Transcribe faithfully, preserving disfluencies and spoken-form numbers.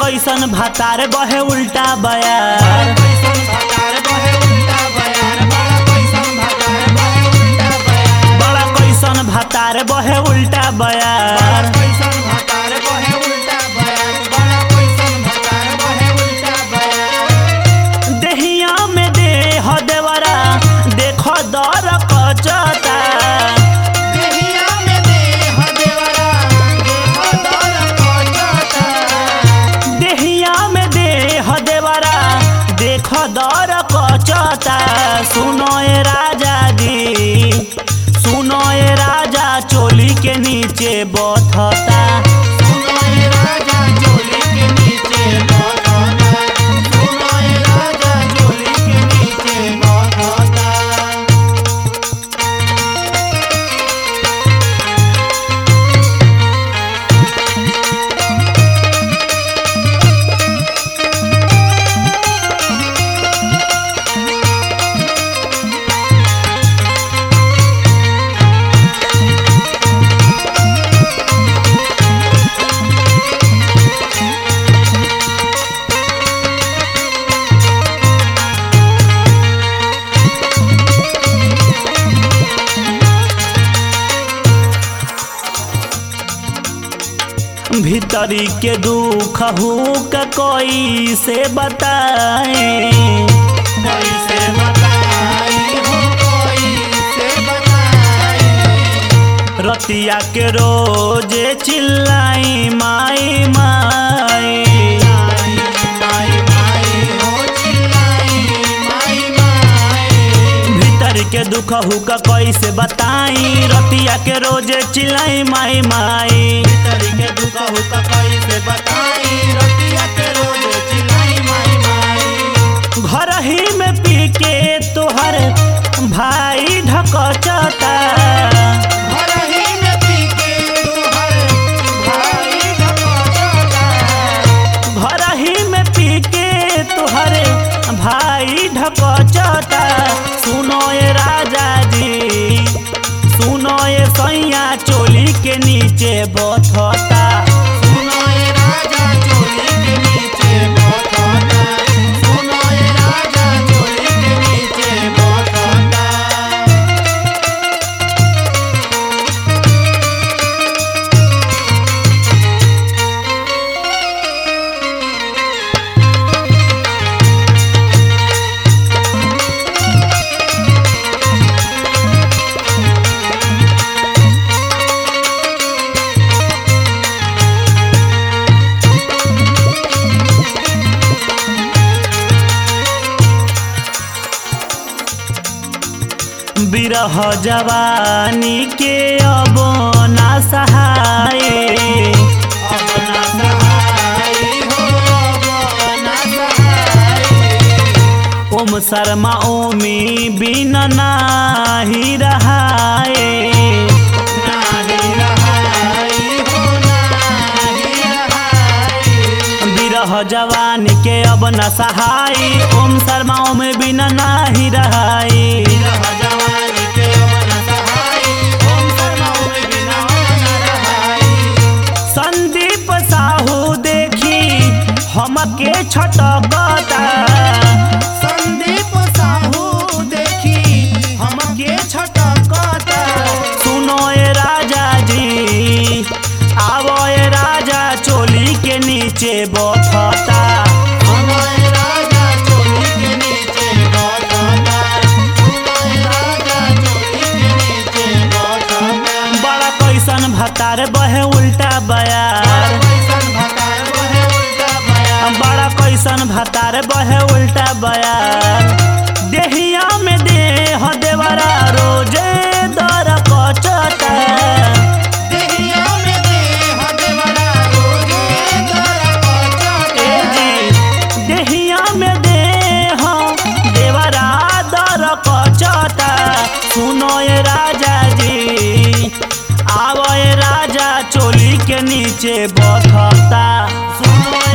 कैसन भातार बहे उल्टा बयार। बड़ा कैसन भातार बहे उल्टा बयार। देहिया में देह देवरा देखो दर कचता। देहिया में देह देवरा देखो दर कचता। सुनो ए राजा जी, सुनो ए राजा चोली के नीचे बथता। भीतरी के दुख हुक कोई से बताए। कैसे बताई हो, कोई से बताई। रतिया के रोजे चिल्लाई माई माई। माई माई हो चिल्लाई माई माई। भीतर के दुख हुक कोई से बताई। रतिया के रोजे चिल्लाई माई माई। के दुख हुक कैसे बताई। रतिया के रोज चिल्लाई माई माई। घर ही में पी के तोहर भाई ढकचता। घर ही में पी के तोहर भाई ढकचता। घर ही में पी के तोहर भाई ढकचता। सुनो ए राजा जी, सुनो ए सैया चोली के नीचे बथता। सुनो ए राजा चोली के नीचे बथता। सुनो ए राजा चोली के नीचे बथता। बिरह जवानी के अब ना सहाय। अब ना सहाय हो, अब ना सहाय। ओम शर्मा ओमी बिन नाही रहाए। नाही रहाय हो, नाही रहाय। बिरह जवानी के अब न सहाय। ओम शर्मा ओमी बिन नाही रहाए। बिरह जवानी के अब न सहाय। ओम शर्मा ओमे बिना न रहाय। संदीप साहू देखी हमके छटकता। संदीप साहू देखी हमके छटकता। सुनो ए राजा जी, आवो ए राजा चोली के नीचे बथता। हमारे राजा चोली के नीचे बथता। हमारे राजा चोली के नीचे बथता। बड़ा कैसन भातार बहे उल्टा बयार। कैसन भतार बहे उल्टा बयार। बड़ा कैसन भातार बहे उल्टा बयार। देहिया में देह देवरा रोजे दर कचता। देहिया में देह देवरा रोजे दर कचता। ए जी, देहिया में देह देवरा दर कचता। सुनो ए राजा जी, आवो ए राजा चोली के नीचे बथता। सुनो